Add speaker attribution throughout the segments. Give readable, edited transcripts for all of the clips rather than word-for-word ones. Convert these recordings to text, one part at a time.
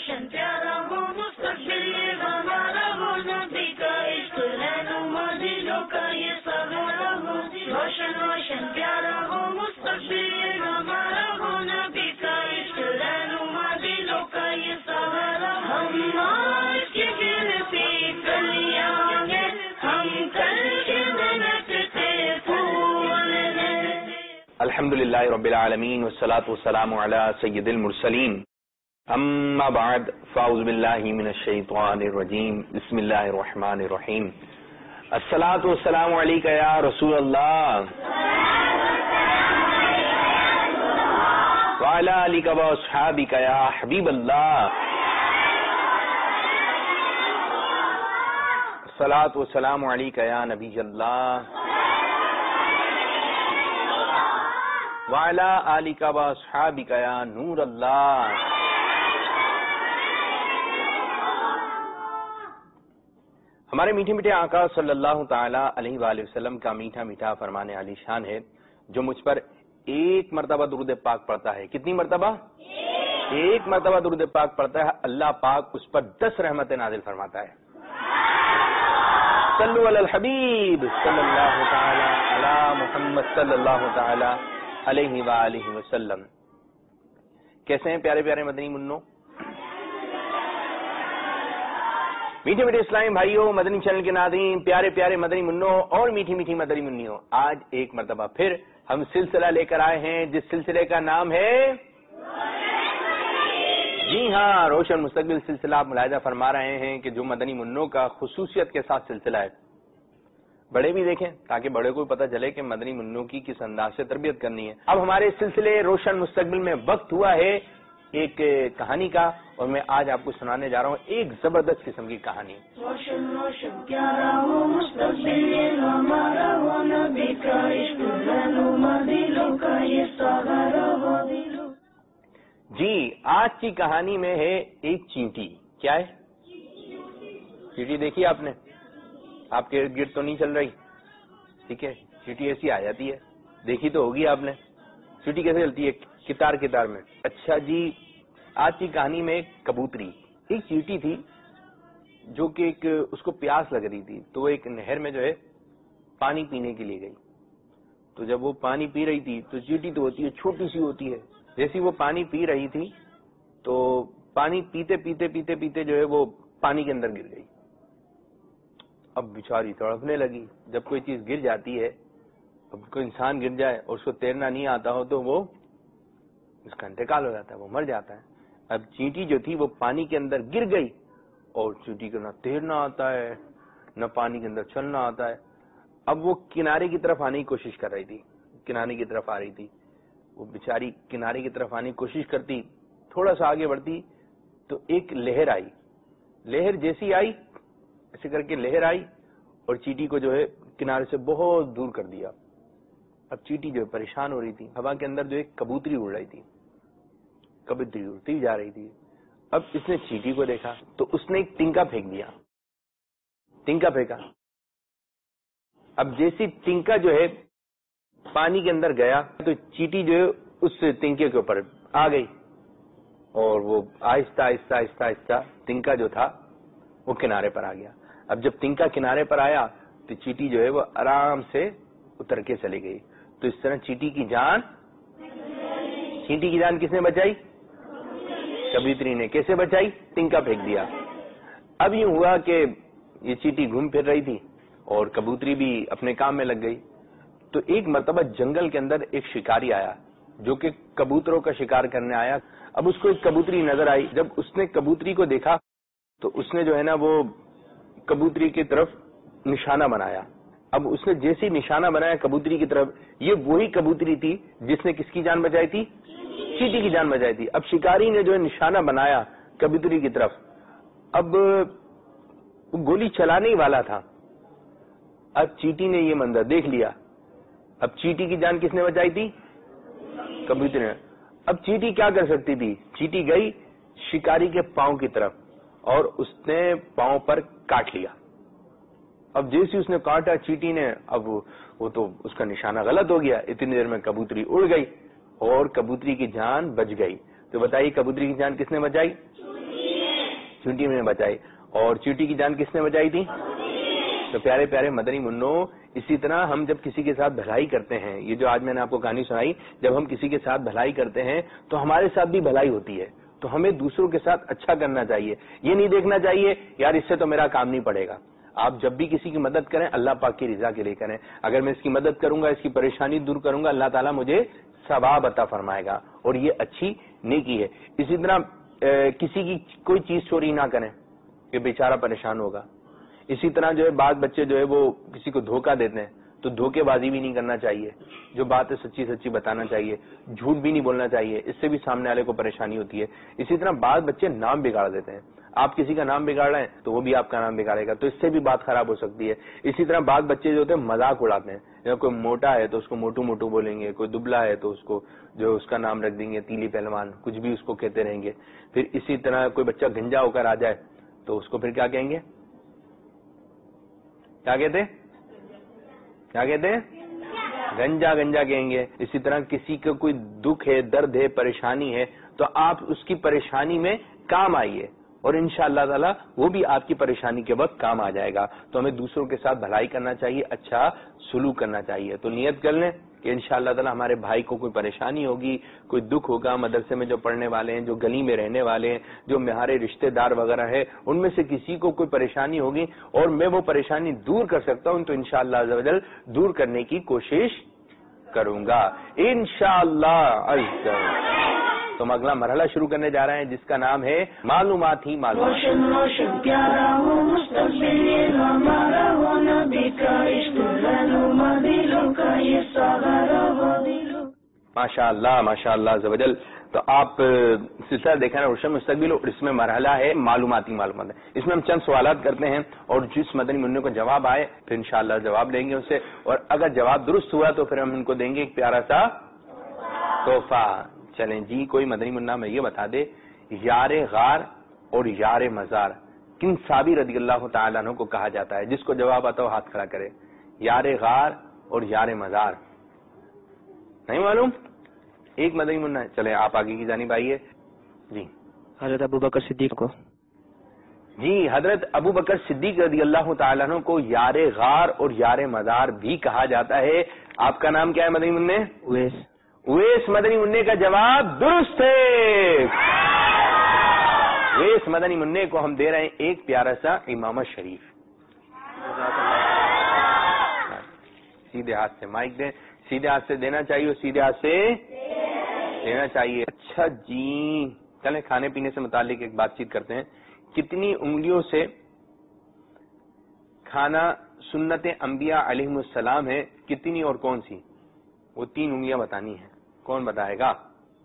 Speaker 1: روشن پیارا ہو مستقبل یہ ہمارا ہو نبی کا عشق رہنما دلوں کا یہ سہارا ہو روشن روشن پیارا ہو مستقبل یہ ہمارا ہو نبی کا عشق رہنما دلوں کا یہ سہارا ہم آج کے دل پہ کلیاں ہیں ہم کل کے محنت پھول ہیں.
Speaker 2: الحمدللہ رب العالمین والصلاة والسلام علی سید المرسلین اما بعد فاعوذ باللہ من الشیطان الرجیم بسم اللہ الرحمن الرحیم الصلاة والسلام علیکہ یا رسول اللہ وعلی آلک و اصحابک یا حبیب اللہ الصلاة والسلام علیکہ یا نبی اللہ وعلی آلک و اصحابک یا نور اللہ. ہمارے میٹھے میٹھے آقا صلی اللہ تعالی علیہ وآلہ وسلم کا میٹھا میٹھا فرمان علی شان ہے جو مجھ پر ایک مرتبہ درود پاک پڑھتا ہے. کتنی مرتبہ؟ ایک مرتبہ درود پاک پڑھتا ہے اللہ پاک اس پر 10 رحمتیں نازل فرماتا ہے. صلو علی الحبیب صلی اللہ تعالی علی محمد صلی اللہ تعالی علیہ وآلہ وسلم. کیسے ہیں پیارے پیارے مدنی منوں؟ میٹھے میٹھے اسلامی بھائیوں، مدنی چینل کے ناظرین، پیارے پیارے مدنی منوں اور میٹھی میٹھی مدنی منیوں، آج ایک مرتبہ پھر ہم سلسلہ لے کر آئے ہیں جس سلسلے کا نام ہے جی ہاں روشن مستقبل سلسلہ. آپ ملاحظہ فرما رہے ہیں کہ جو مدنی منوں کا خصوصیت کے ساتھ سلسلہ ہے، بڑے بھی دیکھیں تاکہ بڑے کو پتہ چلے کہ مدنی منوں کی کس انداز سے تربیت کرنی ہے. اب ہمارے سلسلے روشن مستقبل میں وقت ہوا ہے ایک کہانی کا، اور میں آج آپ کو سنانے جا رہا ہوں ایک زبردست قسم کی کہانی.
Speaker 1: روشن روشن پیارا ہو مستقبل یہ ہمارا ہو نبی کا عشق رہنما دلوں کا یہ سہارا ہو.
Speaker 2: جی آج کی کہانی میں ہے ایک چینٹی. کیا ہے؟ چینٹی دیکھی آپ نے؟ آپ کے ارد گرد تو نہیں چل رہی، ٹھیک ہے. چینٹی ایسی آ جاتی ہے، دیکھی تو ہوگی آپ نے. چینٹی کیسے چلتی ہے؟ کتار کتار میں. اچھا جی، آج کی کہانی میں ایک کبوتری، ایک چینٹی تھی جو کہ ایک اس کو پیاس لگ رہی تھی، تو وہ ایک نہر میں جو ہے پانی پینے کے لیے گئی. تو جب وہ پانی پی رہی تھی تو چینٹی تو ہوتی ہے چھوٹی سی ہوتی ہے، جیسی وہ پانی پی رہی تھی تو پانی پیتے پیتے پیتے پیتے جو ہے وہ پانی کے اندر گر گئی. اب بیچاری تڑپنے لگی. جب کوئی چیز گر جاتی ہے، اب کوئی انسان گر جائے اور اس کو تیرنا نہیں آتا ہو تو وہ اس کا انتقال ہو جاتا ہے، وہ مر جاتا ہے. اب چینٹی جو تھی وہ پانی کے اندر گر گئی اور چینٹی کو نہ تیرنا آتا ہے نہ پانی کے اندر چلنا آتا ہے. اب وہ کنارے کی طرف آنے کی کوشش کر رہی تھی، کنارے کی طرف آ رہی تھی. وہ بیچاری کنارے کی طرف آنے کی کوشش کرتی، تھوڑا سا آگے بڑھتی تو ایک لہر آئی. لہر جیسی آئی ایسے کر کے لہر آئی اور چینٹی کو جو ہے کنارے سے بہت دور کر دیا. اب چینٹی جو پریشان ہو رہی تھی، ہوا کے اندر جو ایک کبوتری اڑ رہی تھی، کبوتری اڑتی جا رہی تھی. اب اس نے چینٹی کو دیکھا تو اس نے ایک تنکا پھینک دیا، تنکا پھینکا. اب جیسی تنکا جو ہے پانی کے اندر گیا تو چینٹی جو ہے اس تنکے کے اوپر آ گئی اور وہ آہستہ آہستہ آہستہ آہستہ تنکا جو تھا وہ کنارے پر آ گیا. اب جب تنکا کنارے پر آیا تو چینٹی جو ہے وہ آرام سے اتر کے چلی گئی. تو اس طرح چینٹی کی جان کس نے بچائی؟ کبوتری نے. کیسے بچائی؟ تنکا پھینک دیا. اب یہ ہوا کہ یہ چینٹی گھوم پھر رہی تھی اور کبوتری بھی اپنے کام میں لگ گئی. تو ایک مرتبہ جنگل کے اندر ایک شکاری آیا جو کہ کبوتروں کا شکار کرنے آیا. اب اس کو ایک کبوتری نظر آئی. جب اس نے کبوتری کو دیکھا تو اس نے جو ہے نا وہ کبوتری کی طرف نشانہ بنایا. اب اس نے جیسی نشانہ بنایا کبوتری کی طرف، یہ وہی کبوتری تھی جس نے کس کی جان بچائی تھی؟ چینٹی کی جان بچائی تھی. اب شکاری نے جو ہے نشانہ بنایا کبوتری کی طرف. اب وہ گولی چلانے ہی والا تھا. اب چینٹی نے یہ منظر دیکھ لیا. اب چینٹی کی جان کس نے بچائی تھی؟ کبوتری نے. اب چینٹی کیا کر سکتی تھی؟ چینٹی گئی شکاری کے پاؤں کی طرف اور اس نے پاؤں پر کاٹ لیا. اب جیسے اس نے کاٹا چینٹی نے، اب وہ تو اس کا نشانہ غلط ہو گیا. اتنی دیر میں کبوتری اڑ گئی اور کبوتری کی جان بچ گئی. تو بتائیے کبوتری کی جان کس نے بچائی؟ چونٹی نے بچائی. اور چونٹی کی جان کس نے بچائی تھی؟ تو پیارے پیارے مدنی منوں، اسی طرح ہم جب کسی کے ساتھ بھلائی کرتے ہیں، یہ جو آج میں نے آپ کو کہانی سنائی، جب ہم کسی کے ساتھ بھلائی کرتے ہیں تو ہمارے ساتھ بھی بھلائی ہوتی ہے. تو ہمیں دوسروں کے ساتھ اچھا کرنا چاہیے. یہ نہیں دیکھنا چاہیے یار اس سے تو میرا کام نہیں پڑے گا. آپ جب بھی کسی کی مدد کریں اللہ پاک کی رضا کے لیے کریں. اگر میں اس کی مدد کروں گا، اس کی پریشانی دور کروں گا، اللہ تعالیٰ مجھے ثواب عطا فرمائے گا، اور یہ اچھی نیکی ہے. اسی طرح کسی کی کوئی چیز چوری نہ کریں کہ بیچارہ پریشان ہوگا. اسی طرح جو ہے بعض بچے جو ہے وہ کسی کو دھوکہ دیتے ہیں، تو دھوکے بازی بھی نہیں کرنا چاہیے. جو بات ہے سچی سچی بتانا چاہیے. جھوٹ بھی نہیں بولنا چاہیے، اس سے بھی سامنے والے کو پریشانی ہوتی ہے. اسی طرح بعض بچے نام بگاڑ دیتے ہیں. آپ کسی کا نام بگاڑ رہے ہیں تو وہ بھی آپ کا نام بگاڑے گا، تو اس سے بھی بات خراب ہو سکتی ہے. اسی طرح بعض بچے جو ہوتے ہیں مذاق اڑاتے ہیں. جب کوئی موٹا ہے تو اس کو موٹو موٹو بولیں گے، کوئی دبلا ہے تو اس کو جو اس کا نام رکھ دیں گے تیلی پہلوان، کچھ بھی اس کو کہتے رہیں گے. پھر اسی طرح کوئی بچہ گنجا ہو کر آ جائے تو اس کو پھر کیا کہیں گے؟ کیا کہتے ہیں؟ گنجا گنجا کہیں گے. اسی طرح کسی کا کوئی دکھ ہے، درد ہے، پریشانی ہے، تو آپ اس کی پریشانی میں کام آئیے، اور انشاءاللہ تعالی وہ بھی آپ کی پریشانی کے وقت کام آ جائے گا. تو ہمیں دوسروں کے ساتھ بھلائی کرنا چاہیے، اچھا سلوک کرنا چاہیے. تو نیت کر لیں کہ انشاءاللہ تعالی ہمارے بھائی کو کوئی پریشانی ہوگی، کوئی دکھ ہوگا، مدرسے میں جو پڑھنے والے ہیں، جو گلی میں رہنے والے ہیں، جو ہمارے رشتہ دار وغیرہ ہے، ان میں سے کسی کو کوئی پریشانی ہوگی اور میں وہ پریشانی دور کر سکتا ہوں تو انشاءاللہ عز و جل دور کرنے کی کوشش کروں گا انشاءاللہ عز و جل. تو ہم اگلا مرحلہ شروع کرنے جا رہے ہیں جس کا نام ہے معلومات ہی معلومات.
Speaker 1: روشن روشن پیارا ہو مستقبل ہمارا ہو، نبی کا عشق رہنما دلوں کا یہ سہارا ہو دلوں.
Speaker 2: ماشاء اللہ عز و جل. تو آپ سلسلہ دیکھیں نا روشن مستقبل، اور اس میں مرحلہ ہے معلوماتی معلومات. اس میں ہم چند سوالات کرتے ہیں اور جس مدنی منع کو جواب آئے پھر انشاءاللہ جواب دیں گے اسے، اور اگر جواب درست ہوا تو پھر ہم ان کو دیں گے ایک پیارا سا تحفہ. چلیں جی، کوئی مدنی منع میں یہ بتا دے یار غار اور یار مزار کن صحابی رضی اللہ تعالیٰ عنہ کو کہا جاتا ہے؟ جس کو جواب آتا ہو ہاتھ کھڑا کرے. یار غار اور یار مزار نہیں معلوم؟ ایک مدنی منع ہے. چلیں آپ آگے کی جانب آئیے. جی
Speaker 3: حضرت ابوبکر صدیق کو.
Speaker 2: جی حضرت ابو بکر صدیق رضی اللہ تعالیٰ عنہ کو یار غار اور یار مزار بھی کہا جاتا ہے. آپ کا نام کیا ہے مدنی منع؟ اویس مدنی منع کا جواب درست ہے. اویس مدنی منع کو ہم دے رہے ہیں ایک پیارا سا امامہ شریف. سیدھے ہاتھ سے مائک دیں. سیدھے ہاتھ سے دینا چاہیے اور سیدھے ہاتھ سے دینا چاہیے. اچھا جی، چلیں کھانے پینے سے متعلق ایک بات چیت کرتے ہیں. کتنی انگلیوں سے کھانا سنت انبیاء علیہم السلام ہے؟ کتنی اور کون سی؟ وہ 3 انگلیاں بتانی ہیں. کون بتائے گا؟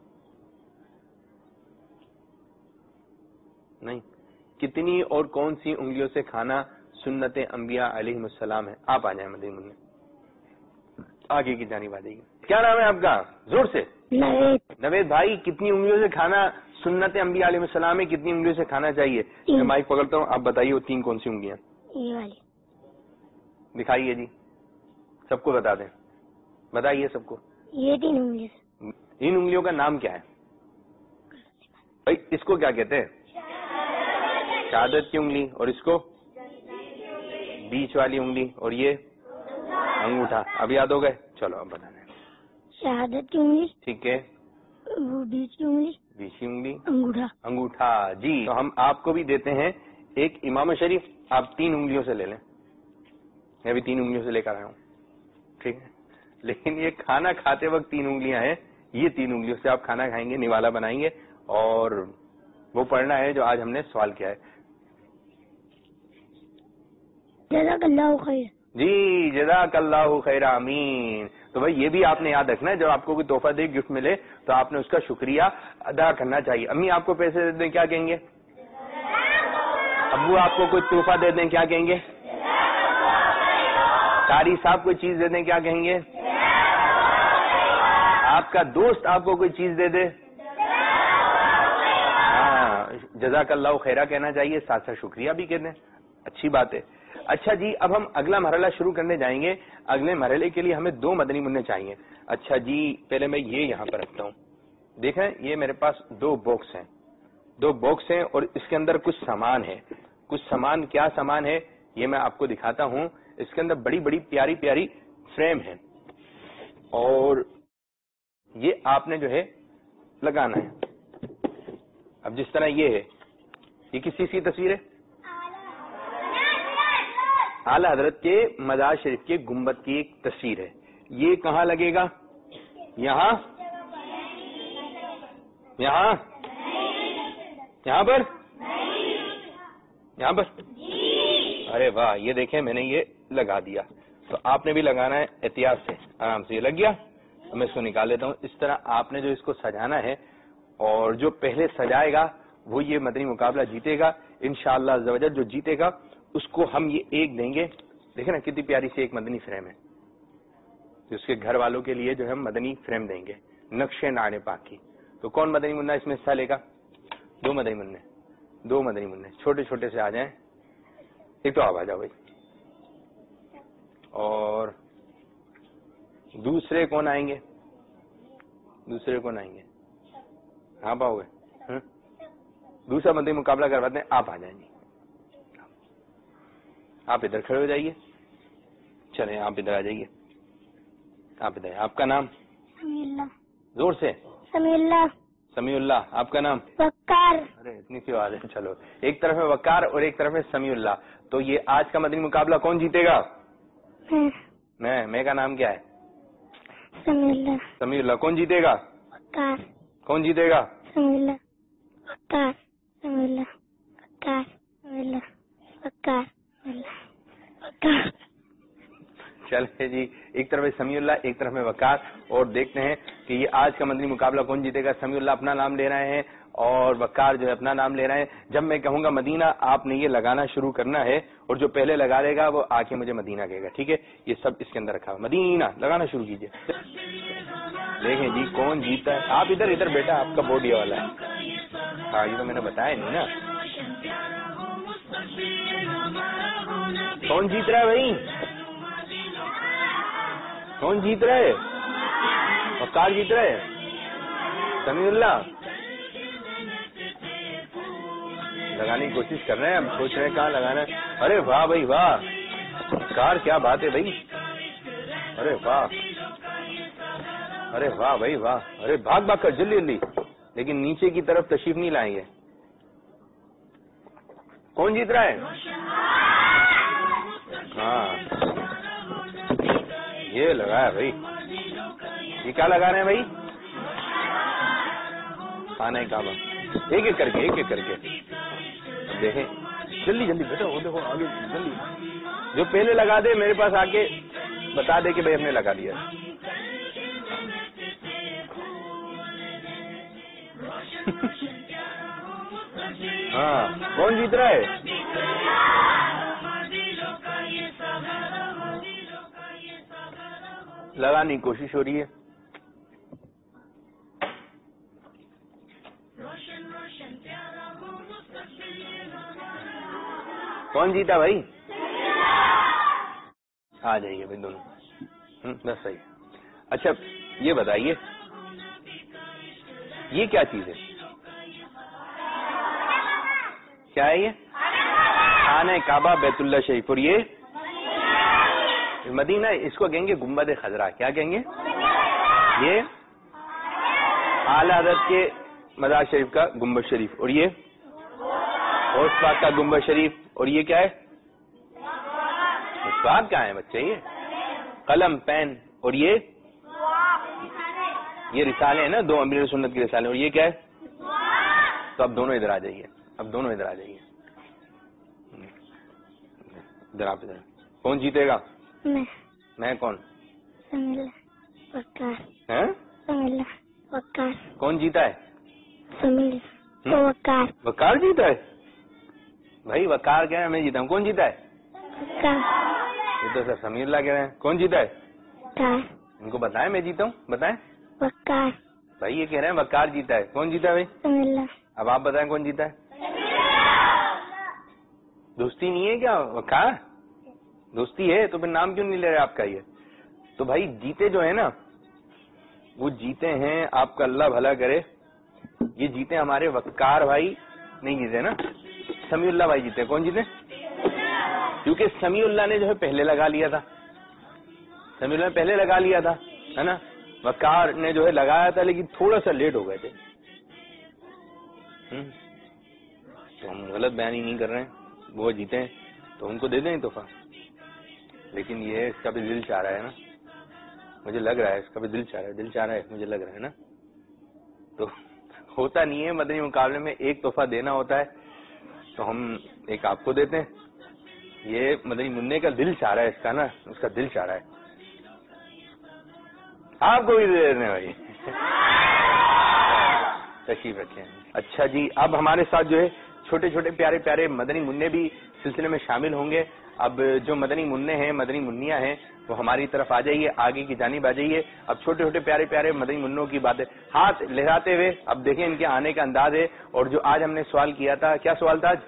Speaker 2: نہیں، کتنی اور کون سی انگلیوں سے کھانا سنت انبیاء علیہم السلام ہے؟ آپ آ جائیں مدنی منع، آگے کی جانب آ جائیے. کیا نام ہے آپ کا؟ زور سے. نوید بھائی، کتنی انگلیوں سے کھانا سنت انبیاء علیہ السلام ہے؟ کتنی انگلیوں سے کھانا چاہیے؟ میں مائک پکڑتا ہوں، آپ بتائیے وہ 3 کون سی انگلیاں؟
Speaker 4: یہ والی
Speaker 2: دکھائیے جی، سب کو بتا دیں، بتائیے سب کو.
Speaker 4: یہ 3 انگلی سے.
Speaker 2: ان انگلیوں کا نام کیا ہے بھائی؟ اس کو کیا کہتے ہیں؟ شہادت کی انگلی. اور اس کو بیچ والی انگلی. اور یہ انگوٹھا. اب یاد ہو گئے؟ چلو اب بتانا.
Speaker 4: شہادت کی انگلی،
Speaker 2: ٹھیک ہے،
Speaker 4: وہ بیچ کی انگلی،
Speaker 2: بیچ کی انگلی،
Speaker 4: انگوٹھا.
Speaker 2: جی. تو ہم آپ کو بھی دیتے ہیں ایک امام شریف. آپ 3 انگلیوں سے لے لیں. میں بھی 3 انگلیوں سے لے کر آیا ہوں، ٹھیک ہے. لیکن یہ کھانا کھاتے وقت 3 انگلیاں ہیں. یہ 3 انگلیوں سے آپ کھانا کھائیں گے، نوالا بنائیں گے اور وہ پڑھنا ہے جو آج ہم نے سوال کیا ہے.
Speaker 4: جزاک اللہ خیر.
Speaker 2: جی جزاک اللہ خیر. آمین. تو بھائی یہ بھی آپ نے یاد رکھنا ہے، جب آپ کو کوئی تحفہ دے، گفٹ ملے تو آپ نے اس کا شکریہ ادا کرنا چاہیے. امی آپ کو پیسے دے دیں کیا کہیں گے؟ ابو آپ کو کوئی تحفہ دے دیں کیا کہیں گے؟ قاری صاحب کوئی چیز دے دیں کیا کہیں گے؟ آپ کا دوست آپ کو کوئی چیز دے دے، ہاں جزاک اللہ خیرہ کہنا چاہیے، ساتھ ساتھ شکریہ بھی کہہ دیں. اچھی بات ہے. اچھا جی، اب ہم اگلا مرحلہ شروع کرنے جائیں گے. اگلے مرحلے کے لیے ہمیں 2 مدنی منع چاہیے. اچھا جی، پہلے میں یہ یہاں پر رکھتا ہوں. دیکھیں یہ میرے پاس 2 باکس ہیں. دو باکس ہیں اور اس کے اندر کچھ سامان ہے. کچھ سامان, کیا سامان ہے یہ میں آپ کو دکھاتا ہوں. اس کے اندر بڑی بڑی پیاری پیاری فریم ہے اور یہ آپ نے جو ہے لگانا ہے. اب جس طرح یہ ہے, یہ کس چیز کی تصویر ہے؟ اعلی حضرت کے مزار شریف کے گنبد کی ایک تصویر ہے. یہ کہاں لگے گا؟ یہاں یہاں یہاں پر یہاں پر. ارے واہ, یہ دیکھیں میں نے یہ لگا دیا. تو آپ نے بھی لگانا ہے احتیاط سے, آرام سے. یہ لگ گیا. میں اس کو نکال لیتا ہوں. اس طرح آپ نے جو اس کو سجانا ہے اور جو پہلے سجائے گا وہ یہ مدنی مقابلہ جیتے گا انشاءاللہ عز و جل. جو جیتے گا اس کو ہم یہ ایک دیں گے. دیکھیں نا کتنی پیاری سی ایک مدنی فریم ہے. اس کے گھر والوں کے لیے جو ہم مدنی فریم دیں گے نقش نعل پاک کی. تو کون مدنی منا اس میں حصہ لے گا؟ دو مدنی منع چھوٹے چھوٹے سے آ جائیں. ایک تو آپ آ جاؤ بھائی. اور دوسرے کون آئیں گے؟ آپ آؤ گے. دوسرا مدنی مقابلہ کرواتے ہیں. آپ آ جائیں گے. آپ ادھر کھڑے ہو جائیے. چلیں آپ ادھر آ جائیے. آپ ادھر. آپ کا نام؟
Speaker 4: سمیع اللہ.
Speaker 2: زور سے. سمیع اللہ. آپ کا نام؟
Speaker 4: وقار.
Speaker 2: ارے اتنی سی آواز ہے. چلو, ایک طرف ہے وقار اور ایک طرف ہے سمیع اللہ. تو یہ آج کا مدنی مقابلہ کون جیتے گا؟ میں کا نام کیا ہے؟ سمیع اللہ. کون جیتے گا؟
Speaker 4: وقار.
Speaker 2: کون جیتے گا؟
Speaker 4: سمیع اللہ. وقار. سمیع اللہ. وقار. سمیع اللہ. وقار. وقار.
Speaker 2: چلے جی, ایک طرف ہے سمیع اللہ, ایک طرف ہے وقار. اور دیکھتے ہیں کہ یہ آج کا مدنی مقابلہ کون جیتے گا. سمیع اللہ اپنا نام لے رہے ہیں اور وقار جو ہے اپنا نام لے رہے ہیں. جب میں کہوں گا مدینہ, آپ نے یہ لگانا شروع کرنا ہے اور جو پہلے لگا لے گا وہ آ کے مجھے مدینہ کہے گا. ٹھیک ہے, یہ سب اس کے اندر رکھا ہوا. مدینہ لگانا شروع کیجئے. دیکھیں جی کون جیتا ہے. آپ ادھر بیٹا, آپ کا بورڈ یہ والا ہے. ہاں یہ تو میں نے بتایا نہیں نا. کون جیت رہا ہے بھائی؟ کون جیت رہا ہے؟ وقار جیت رہا ہے. سمیع اللہ لگانے کی کوشش کر رہے ہیں. ہم سوچ رہے ہیں کہاں لگانا ہے. ارے واہ بھائی واہ, وقار کیا بات ہے بھائی. ارے واہ, ارے واہ بھائی واہ. ارے بھاگ کر جلدی, لیکن نیچے کی طرف تشریف نہیں لائیں گے. کون جیت رہا ہے؟ ہاں یہ لگایا بھائی. یہ کیا لگا رہے ہیں بھائی؟ خانہ کعبہ. ایک ایک کر کے دیکھیں. جلدی بیٹا, وہ دیکھو آگے جلدی. جو پہلے لگا دے میرے پاس آ کے بتا دے کہ بھائی ہم نے لگا دیا. ہاں کون جیت رہا ہے؟ لگانے کی کوشش ہو رہی ہے. کون جیتا بھائی؟ آ جائیے بھائی دونوں. بس صحیح. اچھا یہ بتائیے یہ کیا چیز ہے؟ کیا ہے یہ؟ خانہ کعبہ بیت اللہ شریف. اور یہ مدینہ, اس کو کہیں گے گنبد خضرا. کیا کہیں گے؟ یہ اعلی حضرت کے مزار شریف کا گنبد شریف. اور یہ غوث پاک کا گنبد شریف. اور یہ کیا ہے؟ مسواک کہاں ہے بچے؟ یہ قلم پین. اور یہ رسالے ہیں نا, دو امیر سنت کے رسالے. اور یہ کیا ہے؟ تو اب دونوں ادھر آ جائیے. ادھر آپ ادھر. کون جیتے گا؟ میں کون؟
Speaker 4: سمیع اللہ. وقار. سمیع اللہ. وقار.
Speaker 2: کون جیتا ہے؟
Speaker 4: سمیع اللہ. وقار.
Speaker 2: وقار جیتا ہے بھائی. وقار کہہ رہے ہیں میں جیتا ہوں. کون جیتا ہے؟
Speaker 4: وقار.
Speaker 2: یہ تو سر سمیع اللہ کہہ رہے ہیں. کون جیتا ہے؟
Speaker 4: وقار.
Speaker 2: ان کو بتائیں میں جیتا ہوں. بتائیں
Speaker 4: وقار.
Speaker 2: بھائی. یہ کہہ رہے ہیں وقار جیتا ہے. کون جیتا ہے بھائی؟
Speaker 4: سمیع اللہ.
Speaker 2: اب آپ بتائیں کون جیتا ہے؟ دوستی نہیں ہے کیا وقار؟ دوستی ہے تو پھر نام کیوں نہیں لے رہے آپ کا؟ یہ تو بھائی جیتے جو ہے نا وہ جیتے ہیں, آپ کا اللہ بھلا کرے, یہ جیتے ہمارے وقار بھائی نہیں جیتے نا, سمیع اللہ بھائی جیتے. کون جیتے؟ کیونکہ سمیع اللہ نے جو ہے پہلے لگا لیا تھا, سمیع اللہ نے پہلے لگا لیا تھا, ہے نا. وقار نے جو ہے لگایا تھا لیکن تھوڑا سا لیٹ ہو گئے تھے. تو ہم غلط بیانی نہیں کر رہے ہیں, وہ جیتے ہیں تو ان کو دے دیں تحفہ. لیکن یہ اس کا بھی دل چاہ رہا ہے نا, مجھے لگ رہا ہے اس کا بھی دل چاہ رہا ہے, دل چاہ رہا ہے مجھے لگ رہا ہے نا. تو ہوتا نہیں ہے, مدنی مقابلے میں ایک تحفہ دینا ہوتا ہے تو ہم ایک آپ کو دیتے ہیں. یہ مدنی منع کا دل چاہ رہا ہے, اس کا نا, اس کا دل چاہ رہا ہے. آپ کو بھی دے دیتے ہیں بھائی, تشریف رکھیں. اچھا جی, اب ہمارے ساتھ جو ہے چھوٹے چھوٹے پیارے پیارے مدنی منع بھی سلسلے میں شامل ہوں گے. اب جو مدنی منع ہیں, مدنی منیاں ہیں, وہ ہماری طرف آ جائیے, آگے کی جانب آ جائیے. اب چھوٹے چھوٹے پیارے پیارے مدنی منوں کی باتیں ہاتھ لہراتے ہوئے, اب دیکھیں ان کے آنے کا انداز ہے. اور جو آج ہم نے سوال کیا تھا, کیا سوال تھا آج؟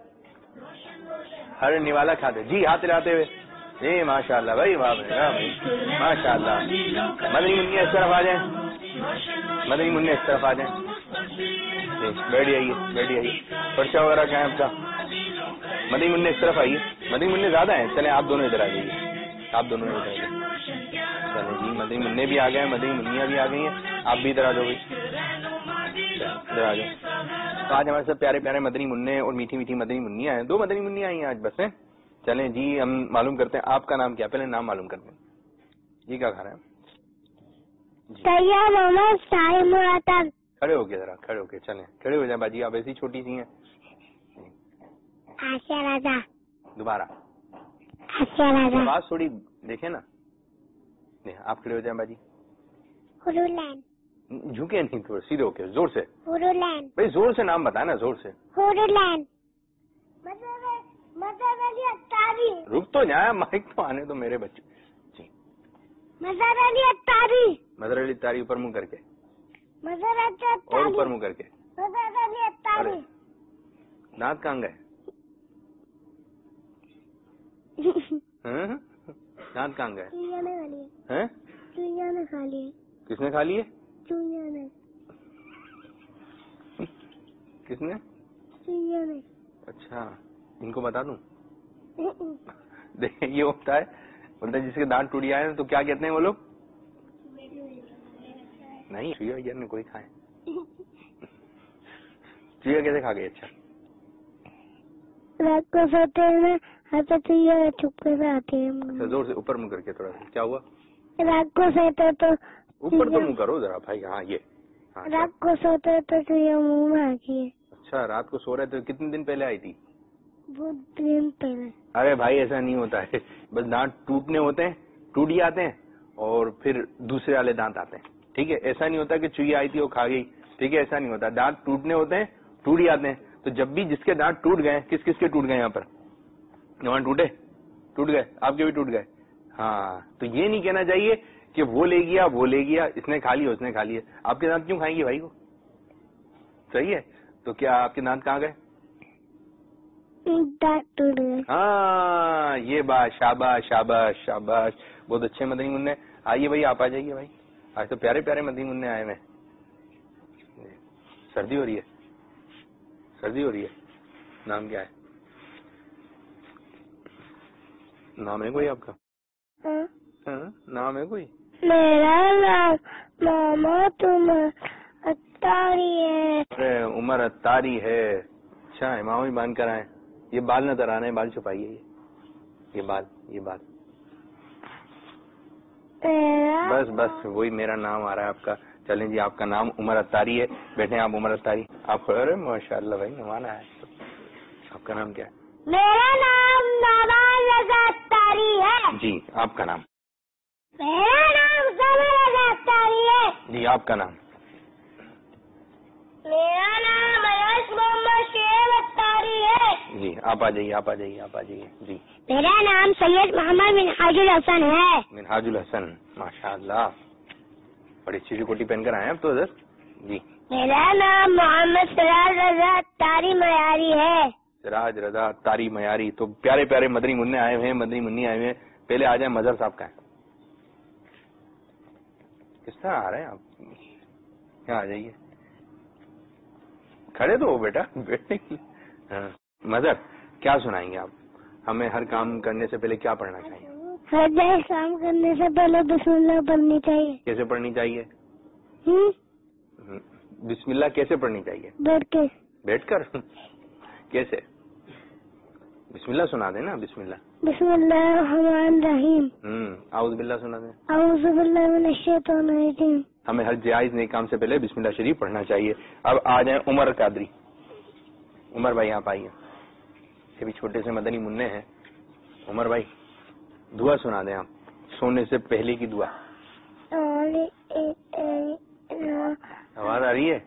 Speaker 2: ہر نوالا کھاتے. جی ہاتھ لہراتے ہوئے. جی ماشاء اللہ بھائی, واہ بھائی ماشاء اللہ. مدنی منیا اس طرف آ جائیں, مدنی منع اس طرف آ جائیں. بیٹھ جائیے, بیٹھ جائیے. پرچہ وغیرہ کیا ہے آپ کا؟ مدنی منع اس طرف آئیے, مدنی منع زیادہ ہیں. چلیں آپ دونوں ادھر آ جائیے, آپ دونوں ادھر آ جائیے. چلیں جی, مدنی منع بھی آ گئے ہیں, مدنی منیاں بھی آ گئی ہیں. آپ بھی ادھر آ جاؤ بھائی, ادھر آ جاؤ. تو آج ہمارے ساتھ پیارے پیارے مدنی منع اور میٹھی میٹھی مدنی منیاں ہیں. 2 مدنی منیاں آئی ہیں آج بس ہیں. چلیں جی, ہم معلوم کرتے ہیں آپ کا نام کیا, پہلے نام معلوم کرتے ہیں. جی کیا کھا رہے ہیں؟
Speaker 4: طیب محمد صاحب مراتب.
Speaker 2: کھڑے ہو کے ذرا, کھڑے ہو کے. چلیں کھڑے ہو جائیں باجی, آپ ایسی چھوٹی سی ہیں.
Speaker 4: آسیہ رضا.
Speaker 2: دوبارہ
Speaker 4: آسیہ رضا.
Speaker 2: آواز تھوڑی دیکھیں نا. آپ کھڑے ہو جائیں باجی.
Speaker 4: حورلین.
Speaker 2: جھکے نہیں, تھوڑے سیدھے ہو کے زور سے.
Speaker 4: حورلین.
Speaker 2: بھائی زور سے نام بتائیں نا, زور سے.
Speaker 4: حورلین. مظہر علی اتاری.
Speaker 2: رک تو جائیں, مائک تو آنے تو میرے بچے. جی
Speaker 4: مظہر علی اتاری.
Speaker 2: مظہر علی اتاری. اوپر منہ کر کے,
Speaker 4: مظہر علی
Speaker 2: اور
Speaker 4: اتاری.
Speaker 2: اوپر منہ کر کے.
Speaker 4: مظہر علی اتاری.
Speaker 2: دانت کہاں گئے؟ دانت کہاں گئے؟
Speaker 4: چوہیا نے کھا لیے.
Speaker 2: ہیں؟
Speaker 4: چوہیا نے کھا لیے.
Speaker 2: کس نے کھا لیے؟
Speaker 4: چوہیا نے.
Speaker 2: کس نے؟
Speaker 4: چوہیا نے.
Speaker 2: اچھا, ان کو بتا دوں؟ دیکھیں یہ ہوتا ہے, بولتے ہیں جس کے دانت ٹوٹ جائے تو کیا کہتے ہیں وہ لوگ؟ نہیں, چوہیا یار نے کوئی کھائے. چوہیا کیسے کھا گئے؟ اچھا,
Speaker 4: رات کو سوتے ہیں چوہیا چھپے سے آتے ہیں.
Speaker 2: اچھا زور سے اوپر منہ کر کے تھوڑا سا. کیا ہوا؟
Speaker 4: رات کو سوتے تو
Speaker 2: اوپر تو منہ کرو ذرا بھائی. ہاں یہ,
Speaker 4: رات کو سوتے تو چوہیا منہ میں آتی ہے.
Speaker 2: اچھا, رات کو سو رہے تھے, کتنے دن پہلے آئی تھی؟
Speaker 4: بہت دن پہلے.
Speaker 2: ارے بھائی ایسا نہیں ہوتا ہے, بس دانت ٹوٹنے ہوتے ہیں, ٹوٹ جاتے ہیں, اور پھر دوسرے والے دانت آتے ہیں. ٹھیک ہے, ایسا نہیں ہوتا کہ چوہیا آئی تھی وہ کھا گئی. ٹھیک ہے, ایسا نہیں ہوتا. دانت ٹوٹنے ہوتے ہیں, ٹوٹ جاتے ہیں. تو جب بھی جس کے دانت ٹوٹ گئے, کس کس کے ٹوٹ گئے یہاں پر؟ وہاں ٹوٹے, ٹوٹ گئے, آپ کے بھی ٹوٹ گئے. ہاں, تو یہ نہیں کہنا چاہیے کہ وہ لے گیا, وہ لے گیا, اس نے کھا لیا, اس نے کھا لیا. آپ کے دانت کیوں کھائیں گے بھائی کو؟ صحیح ہے. تو کیا آپ کے دانت کہاں گئے؟
Speaker 4: دانت ٹوٹ گئے.
Speaker 2: ہاں یہ بات, شاباش شاباش شاباش, بہت اچھے مدنی منع. آئیے بھائی, آپ آ جائیے بھائی. آج تو پیارے پیارے مدنی منع آئے ہوئے. سردی ہو رہی ہے, سردی ہو رہی ہے. نام کیا ہے؟ نام ہے کوئی آپ کا؟ نام ہے کوئی؟
Speaker 4: میرا نام محمد عمر اتاری ہے.
Speaker 2: ارے عمر اتاری ہے. اچھا, امام بھی باندھ کر آئے. یہ بال نظر آ رہے ہیں, بال چھپائیے. یہ بال, یہ بال. بس بس وہی میرا نام آ رہا ہے آپ کا. چلیں جی, آپ کا نام عمر اتاری ہے. بیٹھے آپ عمر اتاری. آپ ارے ماشاء اللہ بھائی, مہمان آیا ہے. آپ کا نام کیا ہے؟
Speaker 4: میرا نام نواز رضا اتاری ہے.
Speaker 2: جی, آپ کا نام؟
Speaker 4: میرا نام سمر رضا اتاری ہے.
Speaker 2: جی, آپ کا نام؟
Speaker 4: میرا نام ایاز محمد شعیب اتاری ہے.
Speaker 2: جی, آپ آ جائیے, آپ آ جائیے, آپ آ جائیے. جی,
Speaker 4: میرا نام سید محمد منہاج الحسن ہے.
Speaker 2: منہاج الحسن, ماشاء اللہ, بڑی اچھی کوٹی پہن کر آئے ہیں آپ تو ادھر. جی,
Speaker 4: میرا نام محمد سراج رضا اتاری معیاری ہے.
Speaker 2: سراج رضا اتاری معیاری. تو پیارے پیارے مدنی منع آئے ہوئے ہیں, مدنی منی آئے ہوئے ہیں. پہلے آ جائیں مظہر صاحب کا ہے. کس طرح آ رہے ہیں آپ؟ یہاں آ جائیے. کھڑے تو ہو بیٹا, بیٹھنے کی. ہاں مدر, کیا سنائیں گے آپ؟ ہمیں ہر کام کرنے سے پہلے کیا پڑھنا چاہیے؟
Speaker 4: ہر نئے کام کرنے سے پہلے بسم اللہ پڑھنی چاہیے.
Speaker 2: کیسے پڑھنی چاہیے؟ بسم اللہ کیسے پڑھنی چاہیے؟
Speaker 4: بیٹھ کے.
Speaker 2: بیٹھ کر؟ کیسے؟ بسم اللہ سنا دیں نا. بسم اللہ.
Speaker 4: بسم اللہ الرحمن الرحیم.
Speaker 2: اعوذ باللہ سنا دیں.
Speaker 4: اعوذ باللہ من الشیطان الرجیم.
Speaker 2: ہمیں ہر جائز نیک کام سے پہلے بسم اللہ شریف پڑھنا چاہیے. اب آ جائیں عمر قادری. عمر بھائی آپ آئیے, یہ بھی چھوٹے سے مدنی منع ہیں. عمر بھائی دعا سنا دیں آپ, سونے سے پہلے کی دعا. آواز آ رہی ہے؟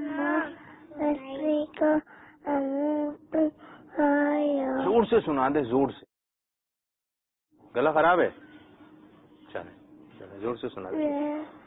Speaker 2: زور سے سنا دیں, زور سے. گلا خراب ہے؟ چلے زور سے سنا دیں.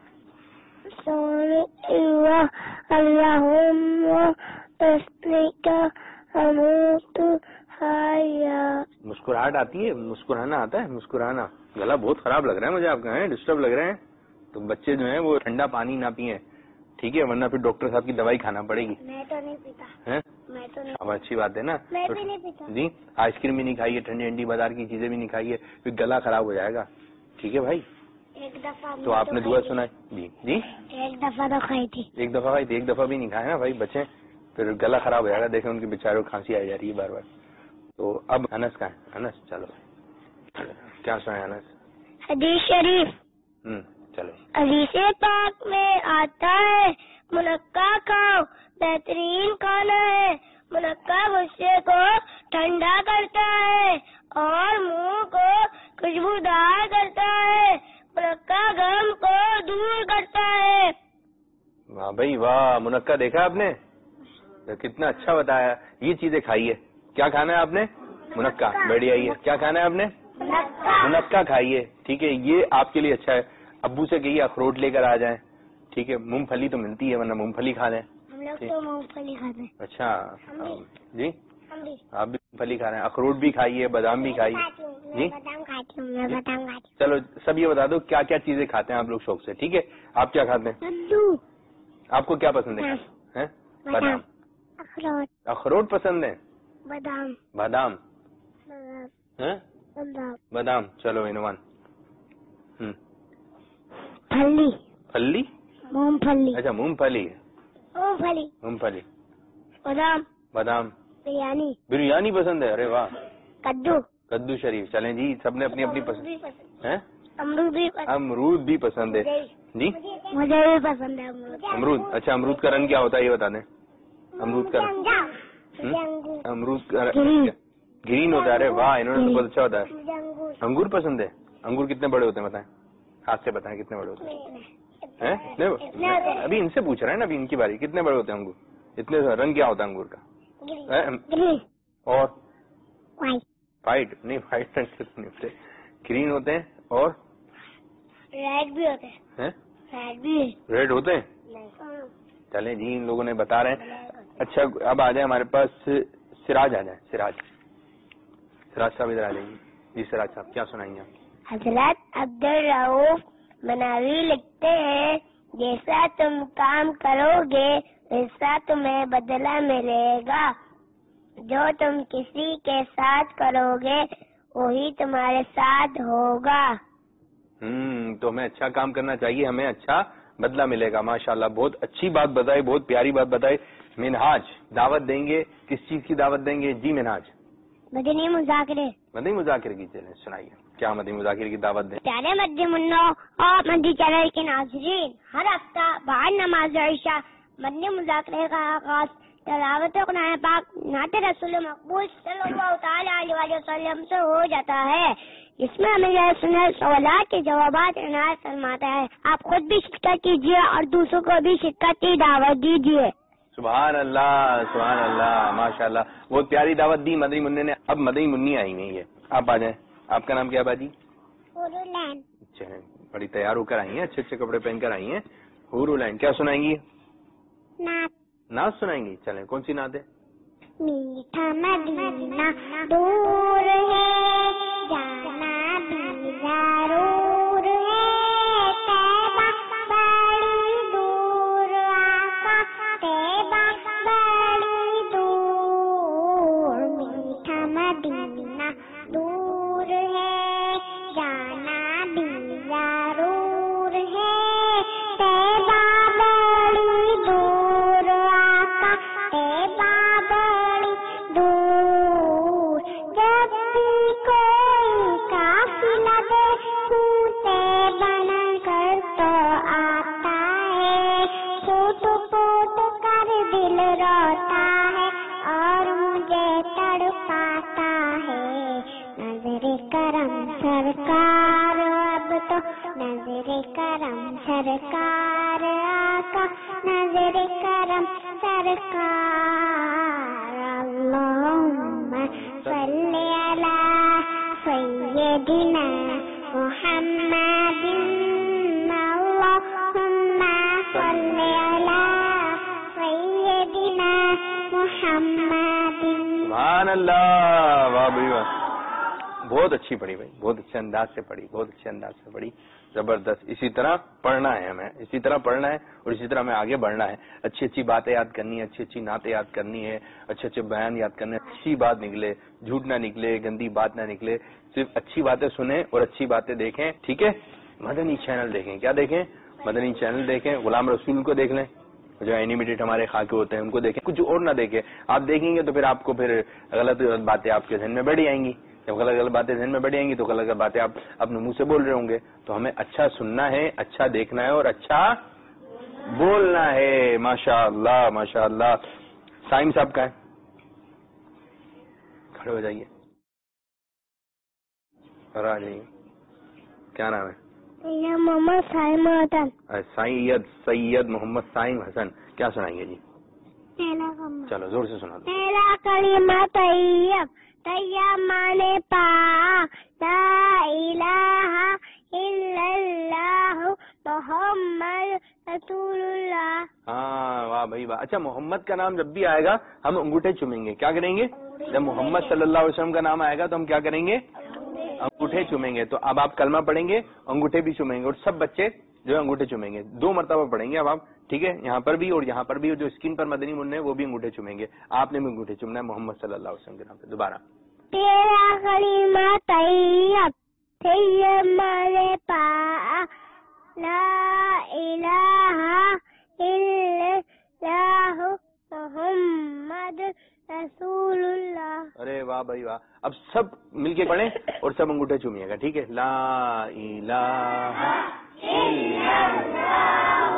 Speaker 2: مسکراہٹ آتی ہے؟ مسکرانا آتا ہے؟ مسکرانا. گلا بہت خراب لگ رہا ہے مجھے آپ کا, ڈسٹرب لگ رہے ہیں. تو بچے جو ہیں وہ ٹھنڈا پانی نہ پیئیں, ٹھیک ہے, ورنہ پھر ڈاکٹر صاحب کی دوائی کھانا پڑے گی.
Speaker 4: میں تو نہیں پیتا. میں تو نہیں.
Speaker 2: اب اچھی بات ہے نا.
Speaker 4: میں بھی نہیں پیتا.
Speaker 2: جی آئس کریم بھی نہیں کھائیے, ٹھنڈی ٹھنڈی بازار کی چیزیں بھی نہیں کھائیے, پھر گلا خراب ہو جائے گا. ٹھیک ہے بھائی,
Speaker 4: ایک دفعہ
Speaker 2: تو آپ نے دعا سنائی. جی جی
Speaker 4: ایک دفعہ تو کھائی تھی.
Speaker 2: ایک دفعہ کھائی تھی, ایک دفعہ بھی نہیں کھائے نا بھائی بچے, پھر گلا خراب ہو جائے گا. دیکھیں ان کے بیچاروں کو کھانسی آ جا رہی ہے بار بار. تو اب انس کا ہے. انس چلو کیا سنائے انس؟
Speaker 4: حدیث شریف.
Speaker 2: چلو.
Speaker 4: حدیث پاک میں آتا ہے منقع کھاؤ, بہترین کھانا ہے. منقع غصے کو ٹھنڈا کرتا ہے اور منہ کو خوشبودار کرتا ہے. منقع غم کو دور کرتا ہے.
Speaker 2: واہ بھائی واہ, منقع دیکھا آپ نے, کتنا اچھا بتایا. یہ چیزیں کھائیے. کیا کھانا ہے آپ نے؟ منقع. بڑھیا ہی ہے. کیا کھانا ہے آپ نے؟ منقع کھائیے. ٹھیک ہے, یہ آپ کے لیے اچھا ہے. ابو سے کہیے اخروٹ لے کر آ جائیں. ٹھیک ہے, مونگ پھلی تو ملتی ہے, ورنہ مونگ پھلی کھا لیں.
Speaker 4: ہم لوگ تو مونگ پھلی کھاتے ہیں.
Speaker 2: اچھا جی, آپ بھی مونگ پھلی کھا رہے ہیں. اخروٹ بھی کھائیے, بادام بھی کھائیے. جی
Speaker 4: بادام کھاتی ہوں. میں بادام کھاتی ہوں.
Speaker 2: چلو سب یہ بتا دو کیا کیا چیزیں کھاتے ہیں آپ لوگ شوق سے. ٹھیک ہے, آپ کیا کھاتے ہیں؟
Speaker 4: کدو.
Speaker 2: آپ کو کیا پسند ہے؟ بادام.
Speaker 4: اخروٹ.
Speaker 2: اخروٹ پسند ہے.
Speaker 4: بادام.
Speaker 2: بادام. بادام. چلو عنوان.
Speaker 4: پھلی.
Speaker 2: پھلی.
Speaker 4: مونگ پھلی.
Speaker 2: اچھا مونگ پھلی.
Speaker 4: مونگ پھلی.
Speaker 2: مونگ پھلی.
Speaker 4: بادام.
Speaker 2: بادام.
Speaker 4: بریانی.
Speaker 2: بریانی پسند ہے. ارے واہ.
Speaker 4: کدو.
Speaker 2: کدو شریف. چلیں جی, سب نے اپنی اپنی پسند ہے.
Speaker 4: امرود بھی پسند.
Speaker 2: امرود بھی پسند ہے. جی
Speaker 4: مجھے بھی پسند ہے امرود.
Speaker 2: امرود. اچھا امرود کا رنگ کیا ہوتا ہے یہ بتا دیں. امرود کا رنگ, امرود کا گرین ہوتا ہے. ارے واہ, انہوں نے تو بہت اچھا ہوتا ہے. انگور پسند ہے. انگور کتنے بڑے ہوتے ہیں بتائیں, ہاتھ سے بتائیں کتنے بڑے ہوتے ہیں. ابھی ان سے پوچھ رہے ہیں نا, ابھی ان کی باری. کتنے بڑے ہوتے ہیں انگور؟ اتنے رنگ کیا ہوتا ہے انگور کا؟ اور وائٹ نہیں, وائٹ رنگ سے گرین ہوتے ہیں. اور
Speaker 4: ریڈ بھی ہوتے ہیں. ریڈ بھی
Speaker 2: ریڈ ہوتے ہیں. چلیں جی, ان لوگوں نے بتا رہے ہیں. اچھا اب آ جائیں ہمارے پاس سراج. آ جائیں سراج. سراج صاحب ادھر آ جائیں. جی سراج صاحب کیا سنائیں گے آپ؟
Speaker 4: حضرت عبد الرؤف مناوی لکھتے ہیں, جیسا تم کام کرو گے ویسا تمہیں بدلہ ملے گا. جو تم کسی کے ساتھ کرو گے وہی تمہارے ساتھ ہوگا.
Speaker 2: تو ہمیں اچھا کام کرنا چاہیے, ہمیں اچھا بدلہ ملے گا. ماشاءاللہ بہت اچھی بات بتائی, بہت پیاری بات بتائی. منہاج دعوت دیں گے, کس چیز کی دعوت دیں گے؟ جی منہاج.
Speaker 4: مدنی مذاکرے.
Speaker 2: مدنی مذاکرے کی چلیں سنائیے, کیا مدنی مذاکرے کی دعوت دیں؟
Speaker 4: پیارے مدنی منوں اور مدنی چینل کے ناظرین, ہر ہفتہ بعد نماز عشاء مدنی مذاکرے کا آغاز تلاوت قرآن پاک نعت رسول مقبول صلی اللہ تعالی علیہ وسلم سے ہو جاتا ہے, جس میں ہمیں سنر سوالات کے جوابات عنایت فرماتا ہے. آپ خود بھی شرکت کیجیے اور دوسروں کو بھی شرکت کی دعوت دیجیے.
Speaker 2: سبحان اللہ, سبحان اللہ, ماشاء اللہ, بہت پیاری دعوت دی مدنی منع نے. اب مدنی منی آئی ہوئی ہے, آپ آ جائیں. آپ کا نام کیا ہے باجی؟
Speaker 4: حورلین.
Speaker 2: اچھا, بڑی تیار ہو کر آئی ہیں, اچھے اچھے کپڑے پہن کر آئی ہیں. حورلین کیا سنائیں گی؟ نعت سنائیں گی. چلیں کون سی نعت ہے؟
Speaker 4: میٹھا مدینہ دور ہے جانا بھی ضرور ہے, طیبہ بڑی دور آقا, طیبہ بڑی مدینہ دور ہے، جانا بھی ضرور ہے، طیبہ بڑی دور آقا، طیبہ بڑی دور، جب بھی کوئی قافلہ دیکھوں طیبہ بن کر تو آتا ہے، پھوٹ پھوٹ کر دل روتا ہے اور مجھے تڑپاتا ہے، نظر کرم سرکار اب تو نظر کرم سرکار آقا، نظر کرم سرکار، اللہم صلی علی سیدنا محمد، اللہم صلی علی سیدنا محمد۔
Speaker 2: سبحان اللہ، واہ بھائی واہ، بہت اچھی پڑھی بھائی، بہت اچھے انداز سے پڑھی، بہت اچھے انداز سے پڑھی، زبردست۔ اسی طرح پڑھنا ہے ہمیں، اسی طرح پڑھنا ہے اور اسی طرح ہمیں آگے بڑھنا ہے، اچھی اچھی باتیں یاد کرنی ہے، اچھی اچھی نعتیں یاد کرنی ہے، اچھے اچھے بیان یاد کرنے، اچھی بات نکلے، جھوٹ نہ نکلے، گندی بات نہ نکلے، صرف اچھی باتیں سنیں اور اچھی باتیں دیکھیں، ٹھیک ہے؟ مدنی چینل دیکھیں، کیا دیکھیں؟ مدنی چینل دیکھیں، غلام رسول کو دیکھ لیں، جو اینیمیٹڈ ہمارے خاکے ہوتے ہیں ان کو دیکھیں، کچھ اور نہ دیکھیں۔ آپ دیکھیں گے تو پھر آپ کو پھر غلط غلط باتیں آپ کے ذہن میں بڑھی آئیں گی، جب غلط غلط باتیں ذہن میں بڑھی آئیں گی تو غلط غلط باتیں آپ اپنے منہ سے بول رہے ہوں گے۔ تو ہمیں اچھا سننا ہے، اچھا دیکھنا ہے اور اچھا بولنا ہے۔ ماشاء اللہ ماشاء اللہ۔ سائم صاحب کا ہے، کھڑے ہو جائیے اور آ جائیے۔ کیا نام ہے؟
Speaker 4: محمد سائم حسن۔
Speaker 2: سید محمد سائم حسن، کیا سنائیں گے جی؟ چلو زور سے سنا دو۔
Speaker 4: پہلا کلمہ طیب، طیب مانے پاک، لا الہ الا اللہ محمد رسول اللہ۔
Speaker 2: ہاں واہ بھائی واہ۔ اچھا، محمد کا نام جب بھی آئے گا ہم انگوٹھے چومیں گے، کیا کریں گے؟ جب محمد صلی اللہ علیہ وسلم کا نام آئے گا تو ہم کیا کریں گے؟ انگوٹھے چومیں گے۔ تو اب آپ کلمہ پڑھیں گے، انگوٹھے بھی چومیں گے اور سب بچے جو ہے انگوٹھے چومیں گے، 2 مرتبہ پڑھیں گے اب آپ، ٹھیک ہے؟ یہاں پر بھی اور یہاں پر بھی، جو اسکرین پر مدنی منع ہے وہ بھی انگوٹھے چومیں گے، آپ نے بھی انگوٹھے چومنا ہے محمد صلی اللہ علیہ وسلم کے نام پہ۔ دوبارہ۔
Speaker 4: تیرا کلمہ طیب، طیب مانے پاک، لا الہ الا اللہ محمد رسول اللہ۔
Speaker 2: ارے واہ بھائی واہ۔ اب سب مل کے پڑھیں اور سب انگوٹھے چومیے گا، ٹھیک ہے؟ لا الہ الا اللہ،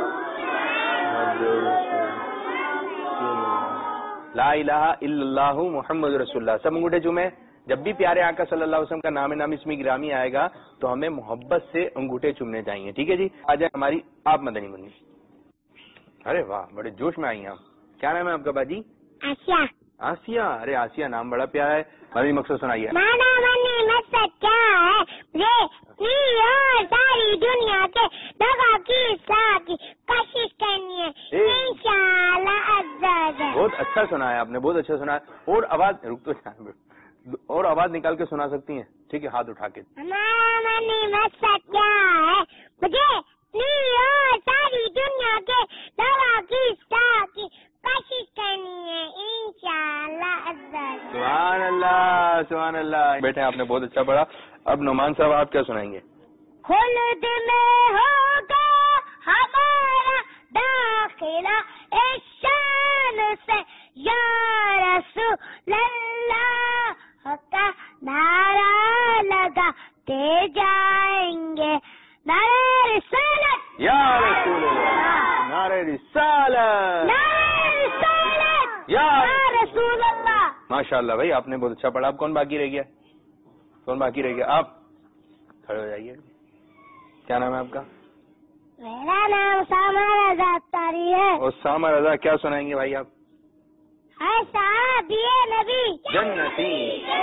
Speaker 2: لا الہ الا اللہ محمد رسول اللہ، سب انگوٹھے چومیں۔ جب بھی پیارے آقا صلی اللہ علیہ وسلم کا نام نام اسم گرامی آئے گا تو ہمیں محبت سے انگوٹھے چومنے چاہیے، ٹھیک ہے جی؟ آ جائیں ہماری آپ مدنی منی۔ ارے واہ، بڑے جوش میں آئی ہیں آپ۔ کیا نام ہے آپ کا باجی؟
Speaker 4: آسیہ۔
Speaker 2: آسیہ، ارے آسیہ نام بڑا پیارا ہے۔ مدنی مقصد سنائیے۔
Speaker 4: مانا منی مقصد کیا ہے؟ یہ ساری دنیا کے دغا کی اصلاح کی کوشش کرنی ہے انشاءاللہ عز و جل۔
Speaker 2: بہت اچھا سنا ہے آپ نے، بہت اچھا سنا ہے۔ اور آواز رک تو جائیں، اور آواز نکال کے سنا سکتی ہیں، ٹھیک ہے؟ ہاتھ اٹھا کے۔
Speaker 4: ہمارا منی مقصد کیا ہے؟ مجھے ساری دنیا کے دغا کی اصلاح کی کوشش کرنی ہے انشاءاللہ عز و جل۔
Speaker 2: سبحان اللہ سبحان اللہ۔ بیٹھے آپ نے بہت اچھا پڑھا۔ اب نعمان صاحب آپ کیا سنائیں گے؟
Speaker 4: خلد میں ہوگا ہمارا داخلہ شان سے، یا رسول اللہ کا نعرہ لگاتے جائیں گے، نعرہ رسالت،
Speaker 2: یا رسول اللہ، نعرہ رسالت،
Speaker 4: نعرہ رسالت،
Speaker 2: یا
Speaker 4: رسول اللہ۔
Speaker 2: ماشاء اللہ بھائی، آپ نے بہت اچھا پڑھا۔ اب کون باقی رہ گیا؟ کون باقی رہ گیا؟ آپ کھڑے ہو جائیے۔ کیا نام ہے آپ کا؟
Speaker 4: میرا نام ساما رضا اختاری ہے۔
Speaker 2: اور ساما رضا، کیا سنائیں گے بھائی آپ؟
Speaker 4: اے صحابی نبی
Speaker 2: جنتی،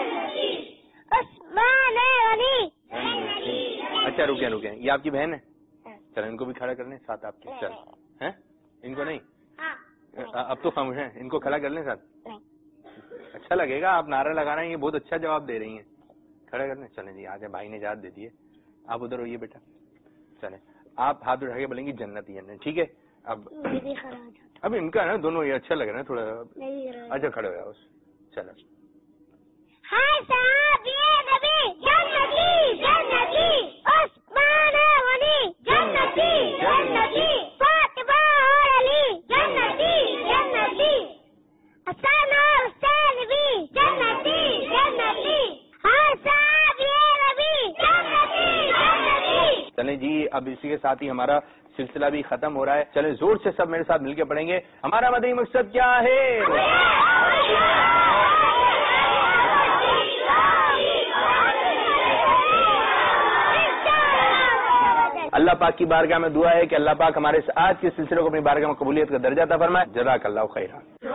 Speaker 4: عثمان غنی۔
Speaker 2: اچھا رکیں رکیں، یہ آپ کی بہن ہے؟ چلو ان کو بھی کھڑا کر لیں ساتھ آپ کے۔ چل ہیں، ان کو نہیں، اب تو خاموش ہیں، ان کو کھڑا کر لیں ساتھ۔ اچھا لگے گا، آپ نعرہ لگا رہے ہیں، یہ بہت اچھا جواب دے رہی ہیں۔ کھڑا کر لیں، چلیں جی آ جائیں، بھائی نے اجازت دے دی ہے۔ آپ ادھر ہوئیے بیٹا، چلیں آپ ہاتھ اٹھا کے بولیں گی جنت جنت، ٹھیک ہے؟ اب ان کا نا دونوں یہ اچھا لگ رہا ہے تھوڑا۔ اچھا کھڑے ہو جاؤ، چلو۔
Speaker 4: ہر
Speaker 2: اب اسی کے ساتھ ہی ہمارا سلسلہ بھی ختم ہو رہا ہے. چلیں زور سے سب میرے ساتھ مل کے پڑھیں گے. ہمارا مدنی مقصد کیا ہے؟ اللہ پاک کی بارگاہ میں دعا ہے کہ اللہ پاک ہمارے آج کے سلسلے کو اپنی بارگاہ میں قبولیت کا درجہ عطا فرمائے. جزاک اللہ خیرا.